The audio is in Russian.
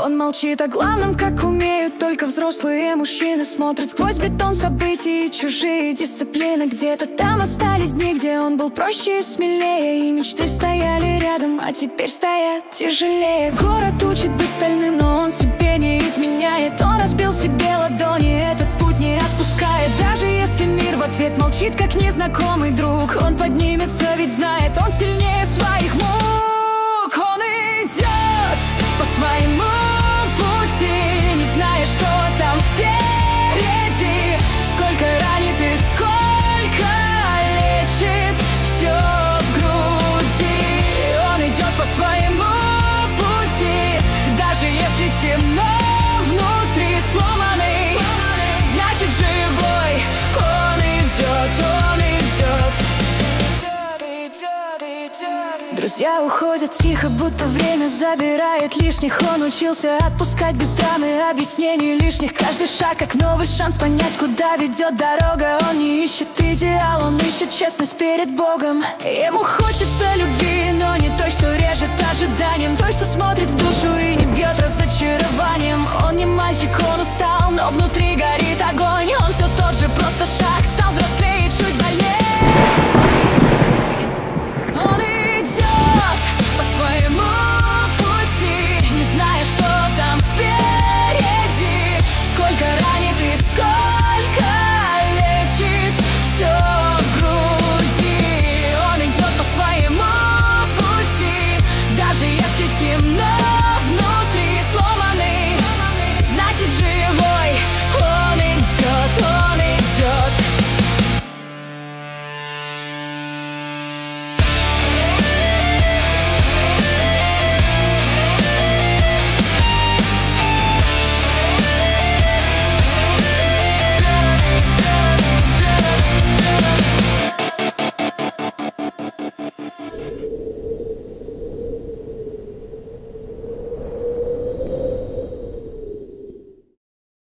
Он молчит о главном, как умеют только взрослые мужчины. Смотрят сквозь бетон событий и чужие дисциплины. Где-то там остались дни, где он был проще и смелее, и мечты стояли рядом, а теперь стоят тяжелее. Город учит быть стальным, но он себе не изменяет. Он разбил себе ладони, этот путь не отпускает. Даже если мир в ответ молчит, как незнакомый друг, он поднимется, ведь знает, он сильнее своих мук. Он идет по своему пути, не зная, что там впереди. Сколько ранит и сколько лечит, все в груди. Он идет по своему пути, даже если темно внутри, сломанный, значит живой. Он идет, он идет. Друзья уходят тихо, будто время забирает лишних. Он учился отпускать без драмы, объяснений лишних. Каждый шаг как новый шанс понять, куда ведет дорога. Он не ищет идеал, он ищет честность перед Богом. Ему хочется любви, но не той, что режет ожиданием, той, что смотрит в душу и не бьет разочарованием. Он не мальчик, он устал, но внутри горит огонь.